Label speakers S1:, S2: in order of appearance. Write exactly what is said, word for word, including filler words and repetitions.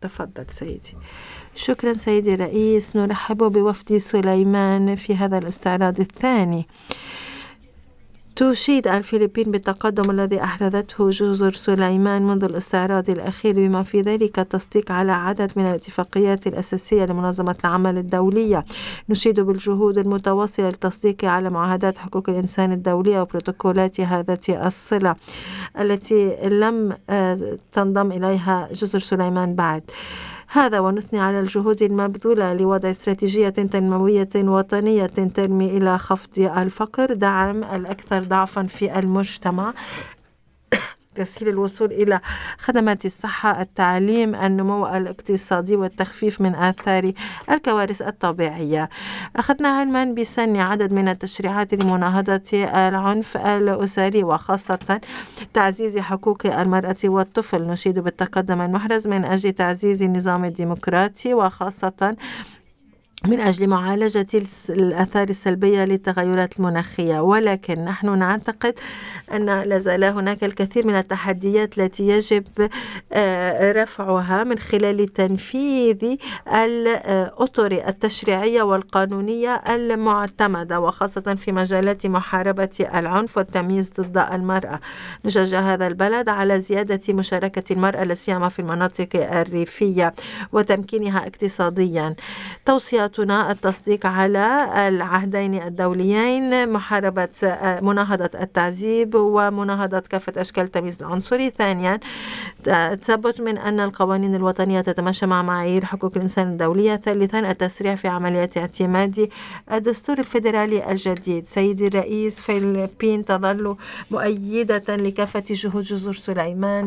S1: تفضل سيدي. شكرا سيدي الرئيس. نرحب بوفد سليمان في هذا الاستعراض الثاني. تشيد الفلبين بالتقدم الذي أحرزته جزر سليمان منذ الاستعراض الأخير، بما في ذلك التصديق على عدد من الاتفاقيات الأساسية لمنظمة العمل الدولية. نشيد بالجهود المتواصلة للتصديق على معاهدات حقوق الإنسان الدولية وبروتوكولاتها ذات الصلة التي لم تنضم إليها جزر سليمان بعد. هذا ونثني على الجهود المبذولة لوضع استراتيجية تنموية وطنية ترمي إلى خفض الفقر، دعم الأكثر ضعفا في المجتمع، تسهيل الوصول إلى خدمات الصحة، التعليم، النمو الاقتصادي، والتخفيف من آثار الكوارث الطبيعية. أخذنا علما بسن عدد من التشريعات لمناهضة العنف الأسري وخاصة تعزيز حقوق المرأة والطفل. نشيد بالتقدم المحرز من أجل تعزيز النظام الديمقراطي وخاصة من أجل معالجة الآثار السلبية للتغيرات المناخية، ولكن نحن نعتقد أن لازال هناك الكثير من التحديات التي يجب رفعها من خلال تنفيذ الأطر التشريعية والقانونية المعتمدة، وخاصة في مجالات محاربة العنف والتمييز ضد المرأة. نشجع هذا البلد على زيادة مشاركة المرأة لا سيما في المناطق الريفية وتمكينها اقتصاديا. توصياتنا التصديق على العهدين الدوليين، محاربة مناهضة التعذيب ومناهضة كافة أشكال التمييز العنصري. ثانيا، تثبت من أن القوانين الوطنية تتماشى مع معايير حقوق الإنسان الدولية. ثالثا، التسريع في عمليات اعتماد الدستور الفيدرالي الجديد. سيدي الرئيس، فلبين تظل مؤيدة لكافة جهود جزر سليمان